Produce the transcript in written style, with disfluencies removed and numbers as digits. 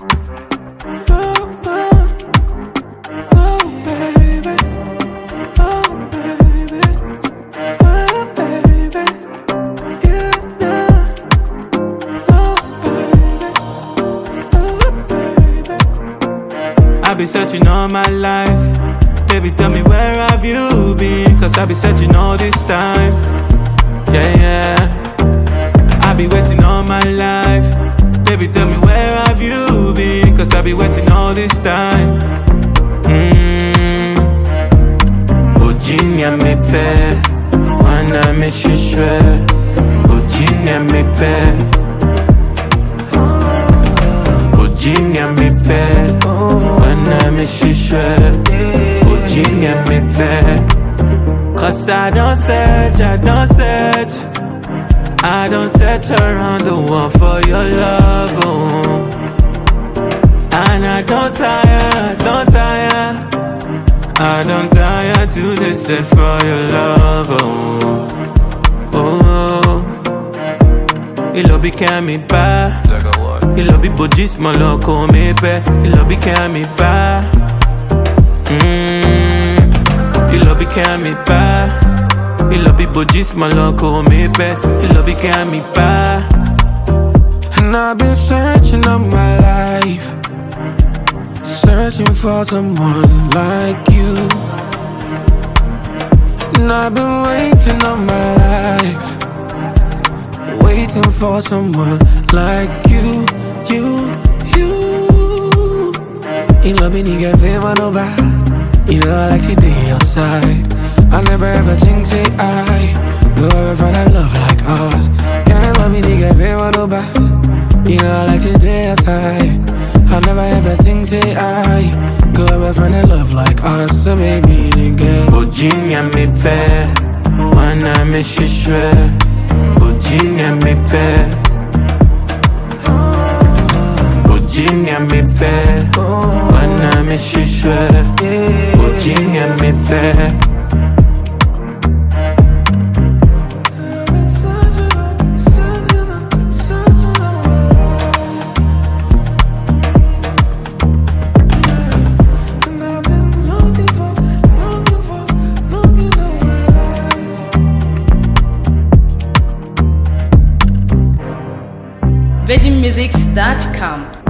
I be searching all my life. Baby, tell me where have you been? Cause I be searching all this time. Yeah, yeah. I be waiting all my life. Baby, tell me where have you been? Cause I be waiting all this time. Virginia me pe, wana me shishwe. Virginia me pe, Virginia me pe, wana me shishwe. Virginia me pe. Cause I don't search, I don't search around the world for your love, oh. And I don't tire, I don't tire to the search for your love, oh. Oh, il lobby can't me pa, il lobby bojis mo loco me pe, il lobby can't me pa, il lobby can't me pa. Il lobby bojis mo loco me pe, il lobby can't me pa. And I've been searching all my life, searching for someone like you. And I've been waiting all my life, waiting for someone like you. Il love me nigga feel no bad. You know I like to be outside. I never ever think say I go ever find a love like ours. Can't love me nigga feel no bad. You know I like to be outside. I never ever think say I go ever find a love like ours. So maybe nigga Virginia me pe, wana me shishwe. Virginia me pe, Virginia me pe, wana me shishwe. Virginia me pe. VeggieMusics.com